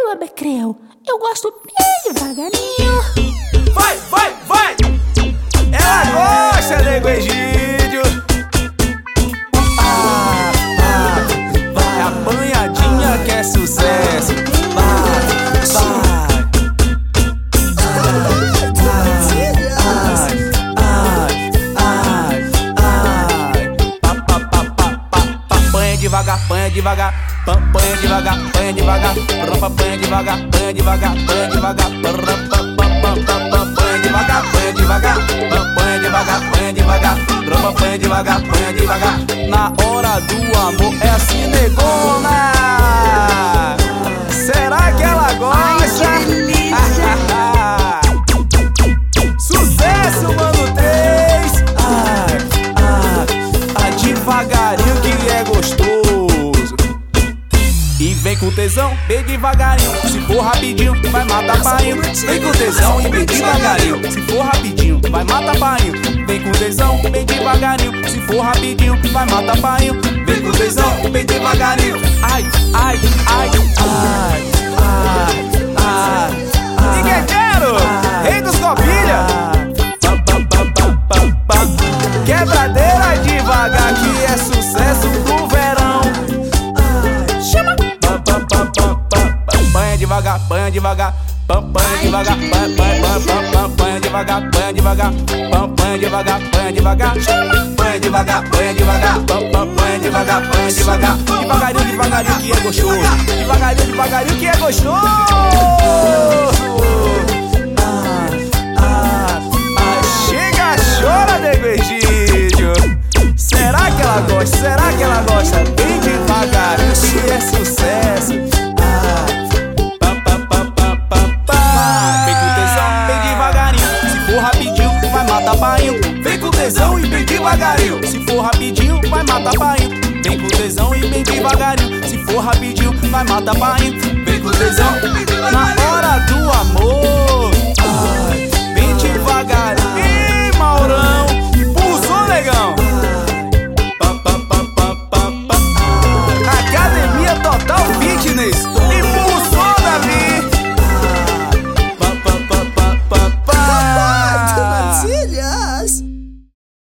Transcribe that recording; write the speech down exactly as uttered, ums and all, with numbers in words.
Caramba, Becreu, eu gosto bem devagarinho. Vai, vai, vai! Ela gosta, Nego Egídio. Ah, ah, vai, apanhadinha que é sucesso. Vai, vai. Devagar, panha devagar, panha devagar, panha devagar, panha devagar, panha devagar, panha devagar, panha devagar, panha devagar, panha devagar, panha devagar, panha devagar, panha devagar. Na hora do amor é assim, negona. Será que ela gosta? Sucesso, mano, três. Ai, ai, ai, devagarinho que é gostoso. E vem com tesão, bem devagarinho. Se for rapidinho, vai matar painho. Vem com tesão e bem devagarinho. Se for rapidinho, vai matar painho. Vem com tesão, bem devagarinho. Se for rapidinho, vai matar painho. Vem com tesão, bem devagarinho. Ai, ai, ai, ai, ai, ai, ai. Ninguém quero, rei dos copilha. Quebradeira devagar que é sucesso pro verão. Panha devagar, panha devagar, panha devagar, panha devagar, panha devagar, panha devagar, panha devagar, panha devagar, panha devagar, panha devagar, panha devagar, panha devagar, devagarinho, devagarinho que é gostoso, devagarinho, devagarinho que é gostoso. Chega, chora, Nego Egídio. Será que ela gosta? Será que ela gosta? Bem devagarinho que é sucesso. Vem com tesão e bem devagarinho. Se for rapidinho, vai matar painho. Vem com tesão e bem devagarinho. Se for rapidinho, vai matar painho. Vem com tesão na hora do amor.